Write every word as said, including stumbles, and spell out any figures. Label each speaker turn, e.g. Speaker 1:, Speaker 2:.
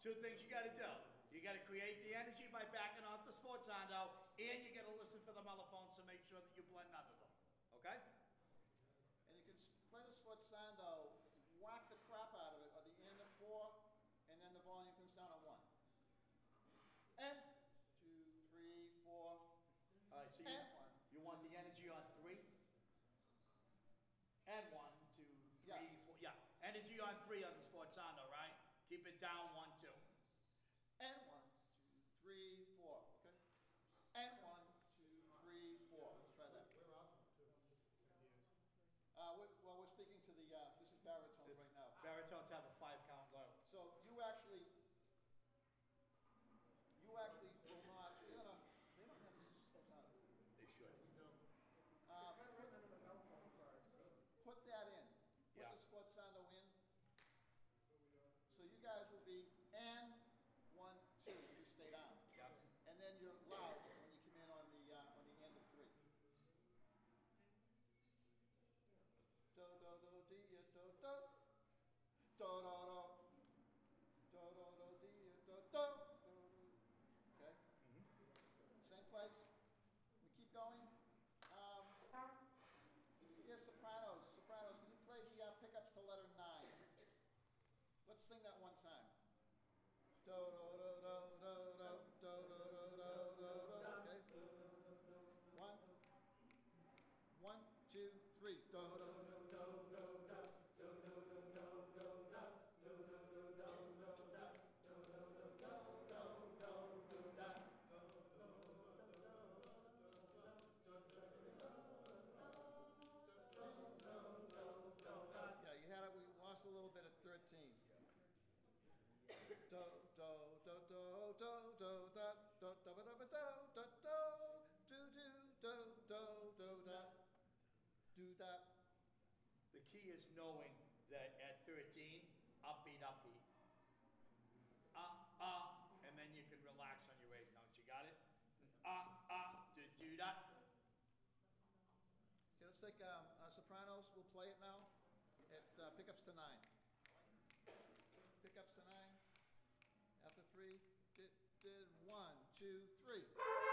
Speaker 1: two things you got to do. You got to create the energy by backing off the sforzando, and you got to listen for the mellophones to make sure that you blend under them. Okay?
Speaker 2: And you can play the sforzando, whack the crap out of it at the end of four, and then the volume comes down on one. And two, three, four.
Speaker 1: All right, so you,
Speaker 2: and one.
Speaker 1: You want the energy on three? And one, two, three,
Speaker 2: yeah.
Speaker 1: four. Yeah, energy on three on the sforzando, right? Keep it down, one, two.
Speaker 2: And one, two, three, four. Okay? And one, two, three, four. Let's try that.
Speaker 3: We're off too.
Speaker 2: Uh, we're, well, we're speaking to the, uh, this is baritone
Speaker 1: This,
Speaker 2: right now.
Speaker 1: Baritones have a five count low.
Speaker 2: So you actually, you actually will not, you're gonna, they don't have this sforzando.
Speaker 1: They should.
Speaker 3: No.
Speaker 2: Uh,
Speaker 3: It's got written in the telephone cards.
Speaker 2: Put that in. Put
Speaker 1: Yeah.
Speaker 2: the sforzando in. So you guys will be and one, two. You stay down.
Speaker 1: Yeah.
Speaker 2: And then you're loud when you come in on the uh, on the end of three. Do do do di do do do do do do do do di do do. Okay.
Speaker 1: Mm-hmm.
Speaker 2: Same place. We keep going. Um, here's sopranos. Sopranos. Can you play the uh, pickups to letter nine? Let's sing that one time. Do do do do do do do do do do do. Okay. One. One, two, three. Do do do do do do do do do do do do do do do Yeah, you had it. We lost a little bit at thirteen. Do do do do do do da do do do do do do do do do do do da do that.
Speaker 1: The key is knowing that at thirteen, upbeat, upbeat. Uh, uh, and then you can relax on your eighth note. You got it? Uh, uh, do, do that.
Speaker 2: Okay, let's take um, uh, sopranos. We'll play it now. At uh, pickups to nine. Pickups to nine. After three, did, did one, two, three.